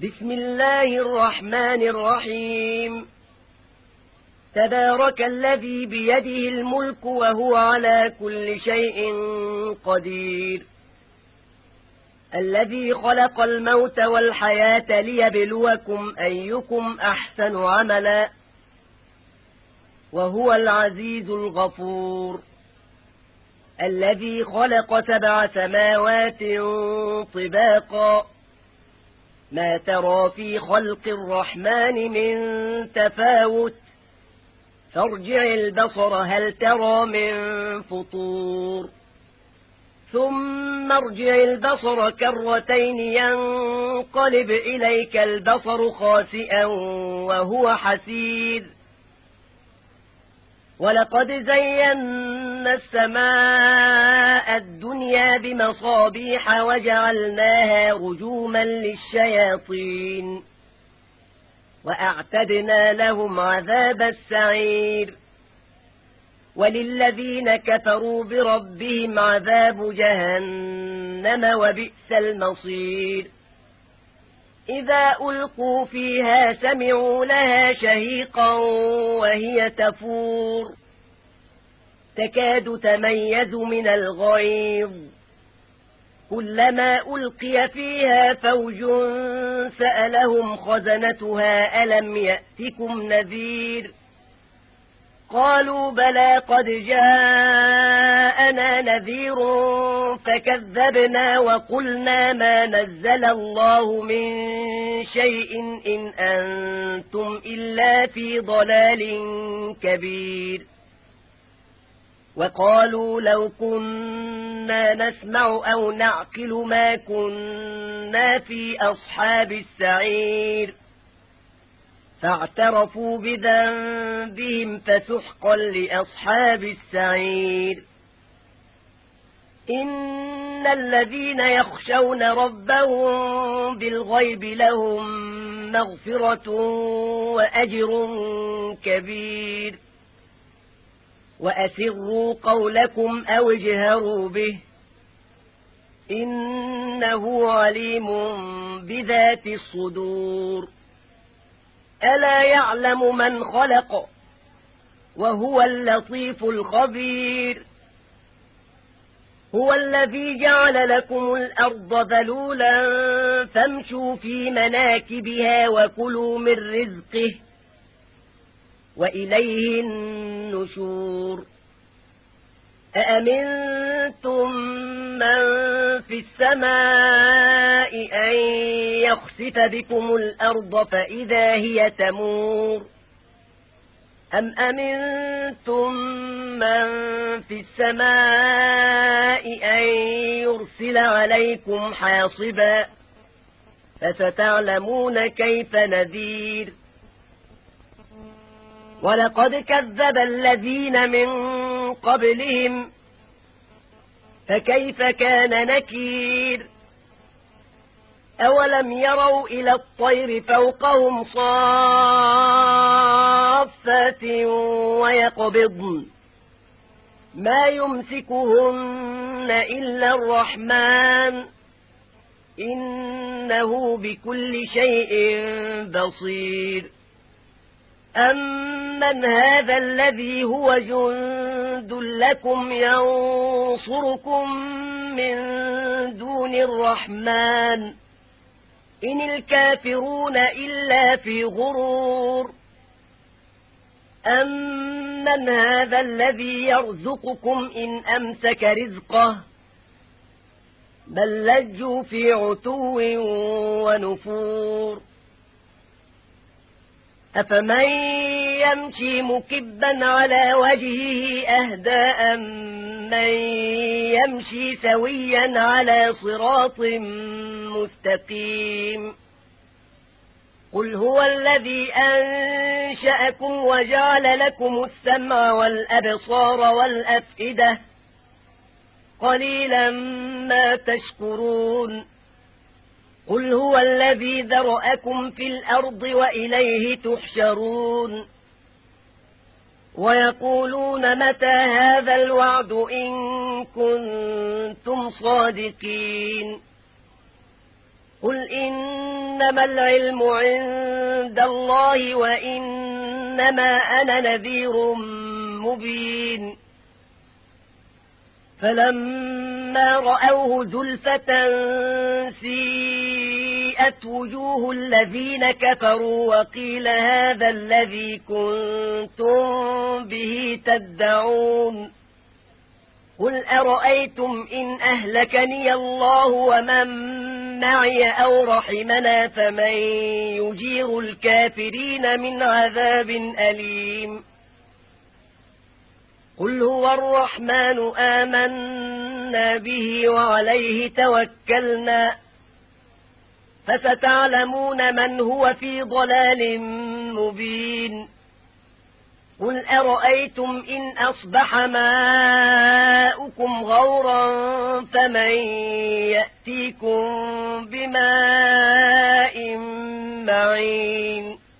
بسم الله الرحمن الرحيم. تبارك الذي بيده الملك وهو على كل شيء قدير، الذي خلق الموت والحياة ليبلوكم أيكم أحسن عملا، وهو العزيز الغفور، الذي خلق 7 سماوات طباقا، ما ترى في خلق الرحمن من تفاوت، فارجع البصر هل ترى من فطور، ثم ارجع البصر كرتين ينقلب إليك البصر خاسئا وهو حسير. ولقد زينا السماء الدنيا بمصابيح وجعلناها رجوما للشياطين، وأعتدنا لهم عذاب السعير. وللذين كفروا بربهم عذاب جهنم وبئس المصير. إذا ألقوا فيها سمعوا لها شهيقا وهي تفور، تكاد تميز من الغيظ، كلما ألقي فيها فوج سألهم خزنتها ألم يأتكم نذير؟ قالوا بلى قد جاءنا نذير فكذبنا وقلنا ما نزل الله من شيء إن أنتم إلا في ضلال كبير. وقالوا لو كنا نسمع أو نعقل ما كنا في أصحاب السعير، فاعترفوا بذنبهم فسحقا لأصحاب السعير. إن الذين يخشون ربهم بالغيب لهم مغفرة وأجر كبير. وأسروا قولكم أو اجهروا به، إنه عليم بذات الصدور. ألا يعلم من خلق وهو اللطيف الخبير. هو الذي جعل لكم الأرض ذلولا فامشوا في مناكبها وكلوا من رزقه وإليه النشور. أأمنتم من في السماء أن يخسف بكم الأرض فإذا هي تمور، أم أمنتم من في السماء أن يرسل عليكم حاصبا، فستعلمون كيف نذير. ولقد كذب الذين من قبلهم فكيف كان نكير. أولم يروا إلى الطير فوقهم صافات ويقبضن ما يمسكهن إلا الرحمن، إنه بكل شيء بصير. أمن هذا الذي هو جند لكم ينصركم من دون الرحمن، إن الكافرون إلا في غرور. أمن هذا الذي يرزقكم إن أمسك رزقه، بل لجوا في عتو ونفور. أفمن يمشي مكبا على وجهه أهدى من يمشي سويا على صراط مستقيم؟ قل هو الذي أنشأكم وجعل لكم السمع والأبصار والأفئدة، قليلا ما تشكرون. قل هو الذي ذرأكم في الأرض وإليه تحشرون. ويقولون متى هذا الوعد إن كنتم صادقين؟ قل إن إنما العلم عند الله وإنما أنا نذير مبين فلما رأوه زلفة سيئت وجوه الذين كفروا وقيل هذا الذي كنتم به تدعون قل أرأيتم إن أهلكني الله ومن معي أو رحمنا فمن يجير الكافرين من عذاب أليم قل هو الرحمن آمنا به وعليه توكلنا فستعلمون من هو في ضلال مبين قل أرأيتم إن أصبح ماؤكم غورا فمن يأتيكم بماء معين